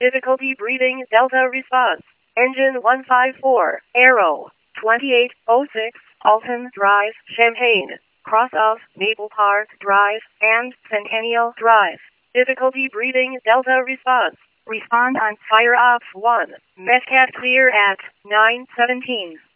Difficulty breathing Delta response. Engine 154, Aero, 2806, Alton Drive, Champaign, cross of Maple Park Drive and Centennial Drive. Difficulty breathing Delta response. Respond on fire off 1. Mescat clear at 9:17.